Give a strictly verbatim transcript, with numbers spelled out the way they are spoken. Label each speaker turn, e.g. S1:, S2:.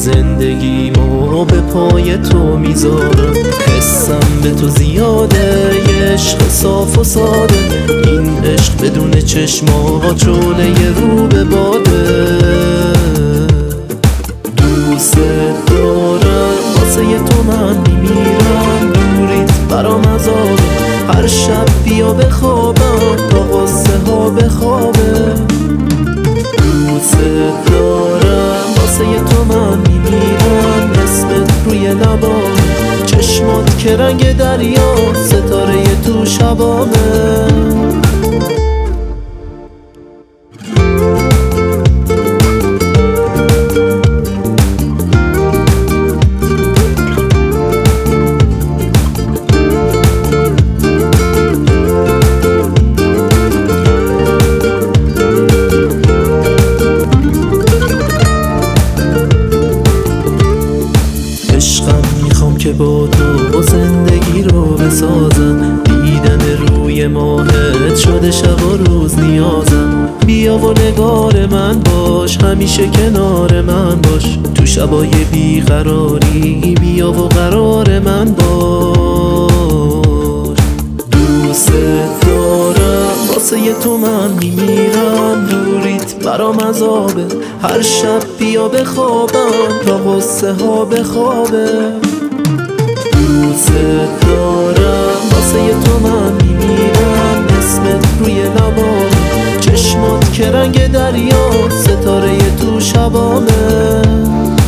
S1: زندگیمو به پای تو میذارم. حسم به تو زیاده، یه عشق صاف و ساده، این عشق بدون چشمات شعله رو به باده. دوست دارم، واسه تو من میمیرم، دوریت برام عذابه، هر شب بیا بخوابم تا قصه ها بخوابه. دوست دارم، واسه تو من میمیرم، اسمت روی لبام، چشمات که رنگ دریا، ستاره تو شبامه. عشقم میخوام که با تو زندگی رو بسازم، دیدن روی ماهت شده شب و روز نیازم. بیا و نگار من باش، همیشه کنار من باش، تو شبای بیقراری بیا و قرار من باش. دوست دارم، واسه تو من میمیرم، دوریت برام عذابه، هر شب بیا بخوابم تا قصه ها بخوابه. دوست دارم، واسه تو من میمیرم، اسمت روی لبام، چشمات که رنگ دریا، ستاره تو شبامه.